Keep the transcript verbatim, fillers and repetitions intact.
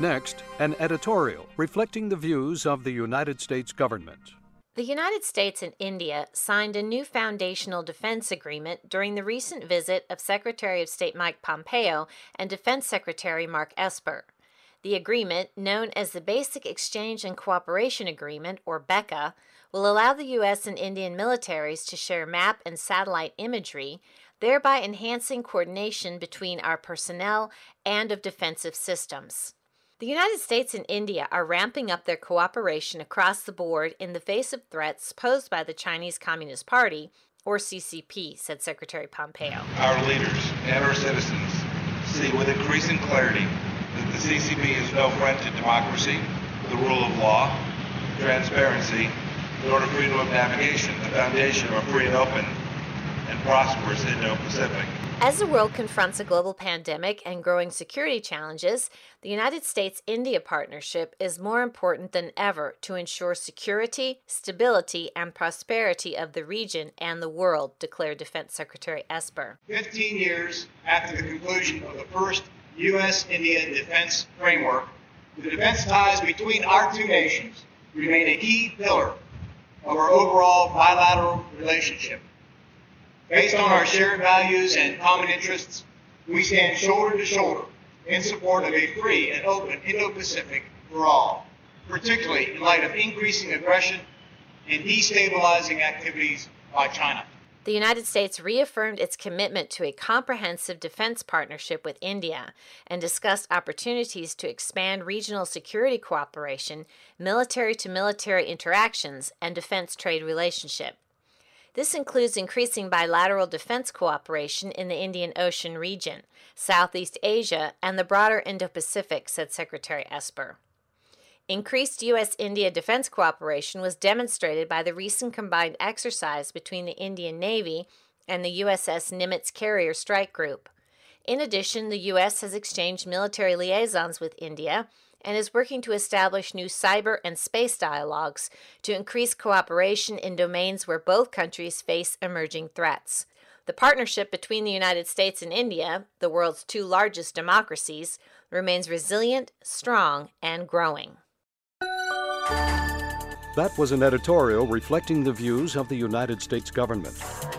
Next, an editorial reflecting the views of the United States government. The United States and India signed a new foundational defense agreement during the recent visit of Secretary of State Mike Pompeo and Defense Secretary Mark Esper. The agreement, known as the Basic Exchange and Cooperation Agreement, or BECA, will allow the U S and Indian militaries to share map and satellite imagery, thereby enhancing coordination between our personnel and of defensive systems. The United States and India are ramping up their cooperation across the board in the face of threats posed by the Chinese Communist Party, or C C P, said Secretary Pompeo. Our leaders and our citizens see with increasing clarity that the C C P is no friend to democracy, the rule of law, transparency, nor to freedom of navigation, the foundation of a free and open and prosperous Indo-Pacific. As the world confronts a global pandemic and growing security challenges, the United States-India partnership is more important than ever to ensure security, stability, and prosperity of the region and the world, declared Defense Secretary Esper. Fifteen years after the conclusion of the first U S India defense framework, the defense ties between our two nations remain a key pillar of our overall bilateral relationship. Based on our shared values and common interests, we stand shoulder to shoulder in support of a free and open Indo-Pacific for all, particularly in light of increasing aggression and destabilizing activities by China. The United States reaffirmed its commitment to a comprehensive defense partnership with India and discussed opportunities to expand regional security cooperation, military-to-military interactions, and defense trade relationship. This includes increasing bilateral defense cooperation in the Indian Ocean region, Southeast Asia, and the broader Indo-Pacific, said Secretary Esper. Increased U S India defense cooperation was demonstrated by the recent combined exercise between the Indian Navy and the U S S Nimitz Carrier Strike Group. In addition, the U S has exchanged military liaisons with India and is working to establish new cyber and space dialogues to increase cooperation in domains where both countries face emerging threats. The partnership between the United States and India, the world's two largest democracies, remains resilient, strong, and growing. That was an editorial reflecting the views of the United States government.